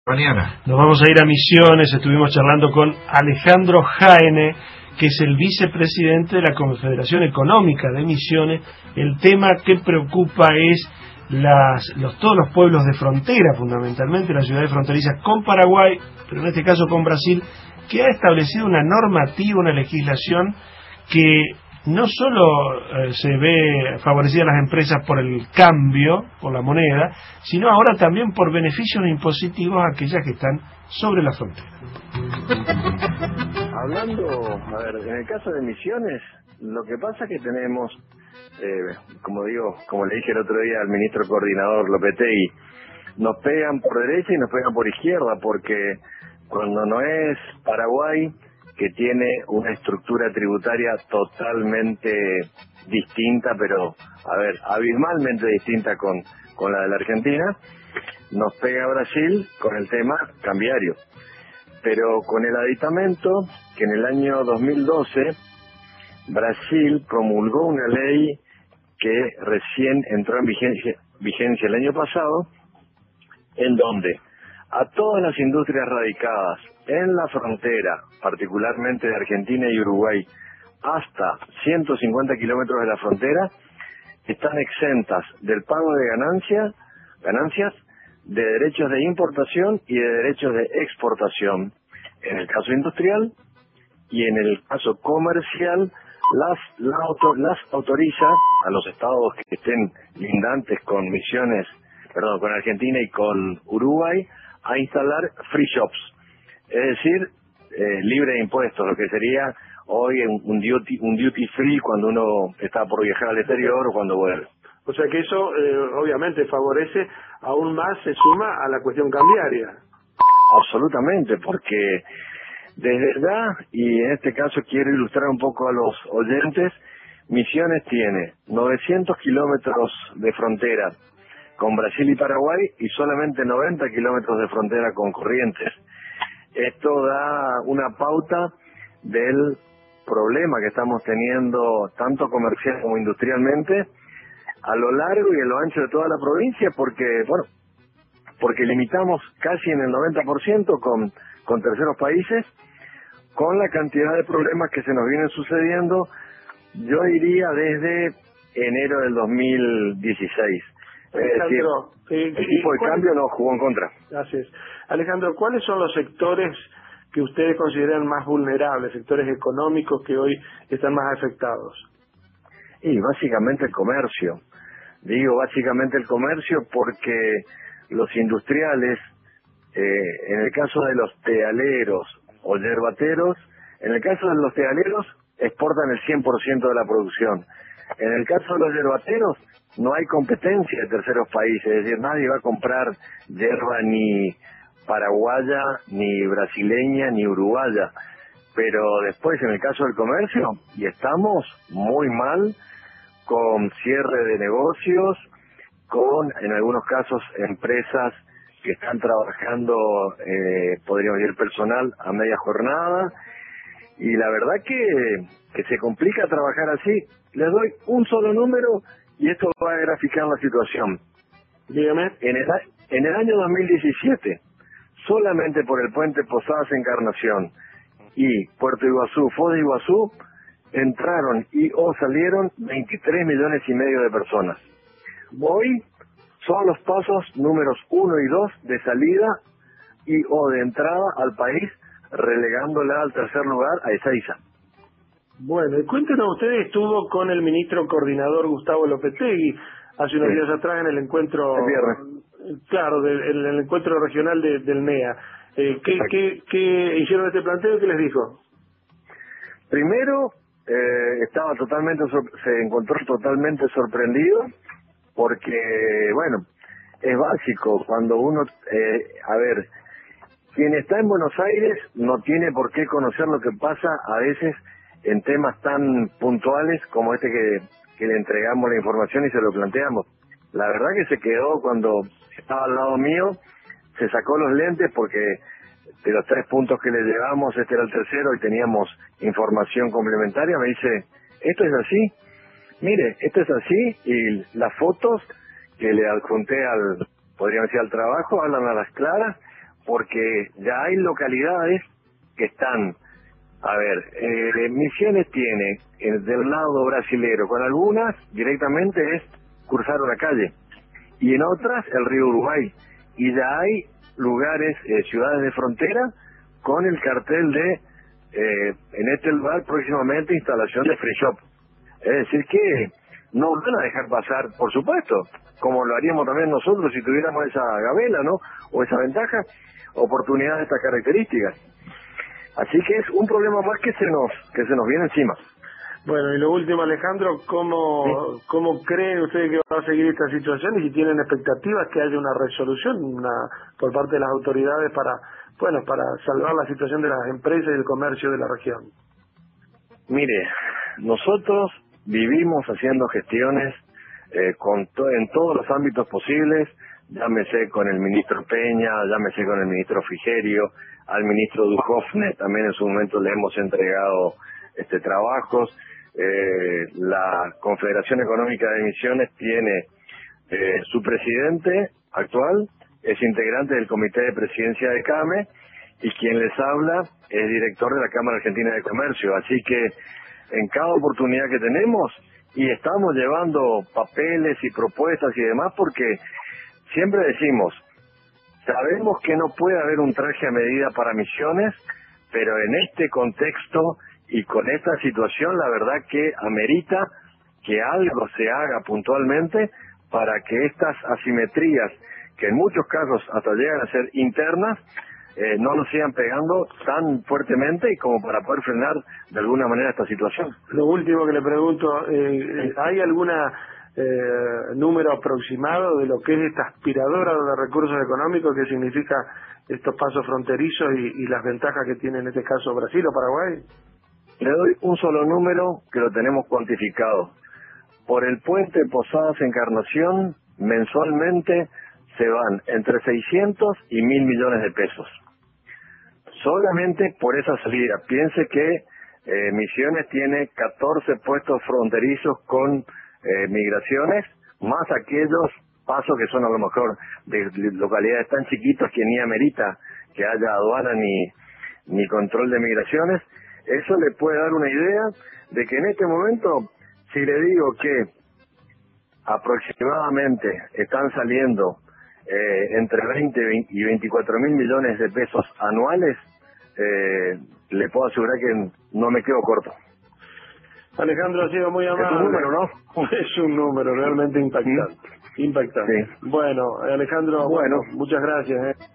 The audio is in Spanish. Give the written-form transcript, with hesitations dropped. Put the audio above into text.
Mañana. Nos vamos a ir a Misiones. Estuvimos charlando con Alejandro Jaene, que es el vicepresidente de la Confederación Económica de Misiones. El tema que preocupa es todos los pueblos de frontera, fundamentalmente las ciudades fronterizas con Paraguay, pero en este caso con Brasil, que ha establecido una normativa, una legislación que no solo se ve favorecida a las empresas por el cambio, por la moneda, sino ahora también por beneficios impositivos a aquellas que están sobre la frontera. Hablando, en el caso de Misiones, lo que pasa es que tenemos, como le dije el otro día al ministro coordinador Lopetegui, nos pegan por derecha y nos pegan por izquierda, porque cuando no es Paraguay, que tiene una estructura tributaria totalmente distinta, pero, abismalmente distinta con la de la Argentina, nos pega Brasil con el tema cambiario. Pero con el aditamento, que en el año 2012, Brasil promulgó una ley que recién entró en vigencia el año pasado, en donde a todas las industrias radicadas en la frontera, particularmente de Argentina y Uruguay, hasta 150 kilómetros de la frontera, están exentas del pago de ganancias, de derechos de importación y de derechos de exportación. En el caso industrial y en el caso comercial, las autoriza a los estados que estén lindantes con con Argentina y con Uruguay, a instalar free shops, es decir, libre de impuestos, lo que sería hoy un duty free cuando uno está por viajar al exterior o cuando vuelve. O sea que eso obviamente favorece aún más, se suma a la cuestión cambiaria. Absolutamente, porque desde ya, y en este caso quiero ilustrar un poco a los oyentes, Misiones tiene 900 kilómetros de frontera con Brasil y Paraguay y solamente 90 kilómetros de frontera con Corrientes. Esto da una pauta del problema que estamos teniendo tanto comercial como industrialmente a lo largo y a lo ancho de toda la provincia, porque limitamos casi en el 90% con terceros países, con la cantidad de problemas que se nos vienen sucediendo, yo diría desde enero del 2016. Alejandro, el tipo de cambio nos jugó en contra. Así es. Alejandro, ¿cuáles son los sectores que ustedes consideran más vulnerables, sectores económicos que hoy están más afectados? Y básicamente el comercio. Digo básicamente el comercio porque los industriales, en el caso de los tealeros o yerbateros, en el caso de los tealeros exportan el 100% de la producción. En el caso de los yerbateros no hay competencia de terceros países, es decir, nadie va a comprar yerba ni paraguaya, ni brasileña, ni uruguaya. Pero después, en el caso del comercio, y estamos muy mal, con cierre de negocios, con, en algunos casos, empresas que están trabajando, podríamos decir, personal a media jornada, y la verdad que se complica trabajar así. Les doy un solo número y esto va a graficar la situación. Dígame. En el año 2017, solamente por el puente Posadas Encarnación y Puerto Iguazú, Foz de Iguazú, entraron o salieron 23 millones y medio de personas. Hoy son los pasos números 1 y 2 de salida o de entrada al país, relegándola al tercer lugar a Ezeiza. Bueno, y cuéntenos, usted estuvo con el ministro coordinador Gustavo Lopetegui hace unos días atrás en el encuentro, el viernes. Claro, el encuentro regional del MEA. ¿Qué hicieron este planteo y qué les dijo? Primero, se encontró totalmente sorprendido porque, es básico cuando uno, quien está en Buenos Aires no tiene por qué conocer lo que pasa a veces en temas tan puntuales como este que le entregamos la información y se lo planteamos. La verdad que se quedó cuando estaba al lado mío, se sacó los lentes porque de los 3 puntos que le llevamos, este era el tercero y teníamos información complementaria. Me dice, ¿esto es así? Mire, esto es así y las fotos que le adjunté podríamos decir al trabajo, hablan a las claras. porque ya hay localidades que están, a ver, Misiones tiene del lado brasilero, con algunas directamente es cruzar una calle, y en otras el río Uruguay, y ya hay lugares, ciudades de frontera, con el cartel de, en este lugar próximamente instalación de free shop. Es decir que no van a dejar pasar, por supuesto, como lo haríamos también nosotros si tuviéramos esa gabela, ¿no? O esa ventaja, oportunidad de estas características. Así que es un problema más que se nos viene encima. Bueno, y lo último, Alejandro, ¿cómo creen ustedes que va a seguir esta situación y si tienen expectativas que haya una resolución por parte de las autoridades para salvar la situación de las empresas y el comercio de la región? Mire, nosotros vivimos haciendo gestiones en todos los ámbitos posibles, llámese con el ministro Peña, llámese con el ministro Frigerio, al ministro Duhovne, también en su momento le hemos entregado trabajos. La Confederación Económica de Misiones tiene su presidente actual, es integrante del Comité de Presidencia de CAME, y quien les habla es director de la Cámara Argentina de Comercio, así que en cada oportunidad que tenemos, y estamos llevando papeles y propuestas y demás, porque siempre decimos, sabemos que no puede haber un traje a medida para Misiones, pero en este contexto y con esta situación, la verdad que amerita que algo se haga puntualmente para que estas asimetrías, que en muchos casos hasta llegan a ser internas, no nos sigan pegando tan fuertemente y como para poder frenar de alguna manera esta situación. Lo último que le pregunto, ¿hay alguna número aproximado de lo que es esta aspiradora de recursos económicos que significa estos pasos fronterizos y las ventajas que tiene en este caso Brasil o Paraguay? Le doy un solo número que lo tenemos cuantificado. Por el puente Posadas Encarnación, mensualmente se van entre 600 y 1.000 millones de pesos. Solamente por esa salida. Piense que Misiones tiene 14 puestos fronterizos con migraciones, más aquellos pasos que son a lo mejor de localidades tan chiquitas que ni amerita que haya aduana ni control de migraciones. Eso le puede dar una idea de que en este momento, si le digo que aproximadamente están saliendo entre 20 y 24.000 millones de pesos anuales, le puedo asegurar que no me quedo corto. Alejandro, ha sido muy amable. Es un número, ¿no? Es un número realmente impactante. Impactante. Sí. Bueno, Alejandro, muchas gracias.